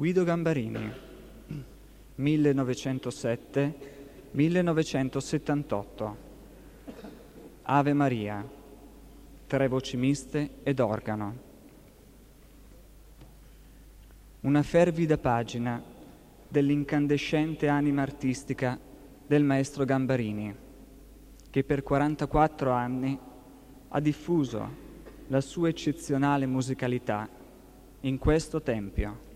Guido Gambarini, 1907-1978. Ave Maria, 3 voci miste ed organo. Una fervida pagina dell'incandescente anima artistica del maestro Gambarini, che per 44 anni ha diffuso la sua eccezionale musicalità in questo tempio.